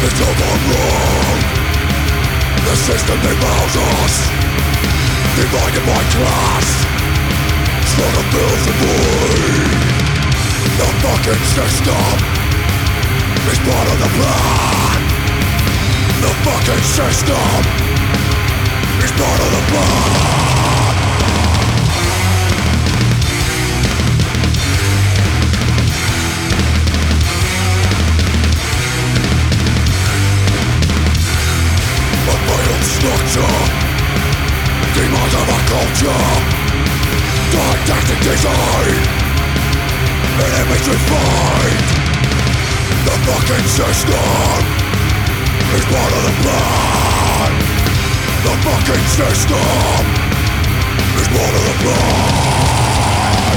took on wrong. The system devours us, divided by class, sort of built to void. The fucking system is part of the plan. The fucking system is part of the plan. A violent structure, demons of a culture, didactic design, an image refined. The fucking system is part of the plan. The fucking system is part of the plan.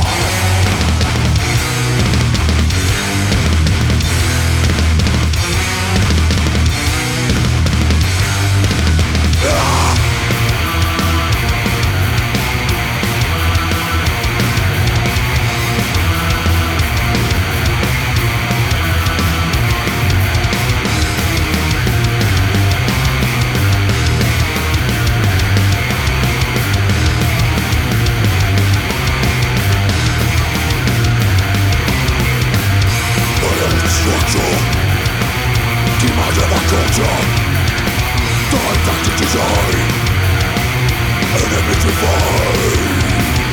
Demands of a culture, didactic design, an image refined.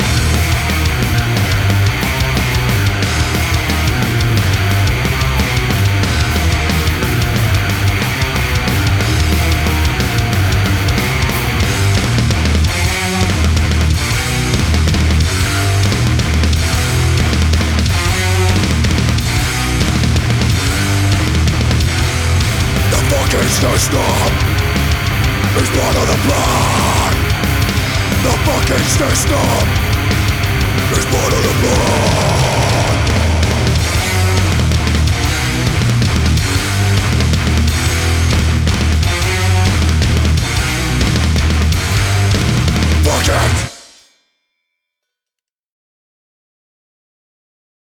System is part of the plan. The fucking system is part of the plan.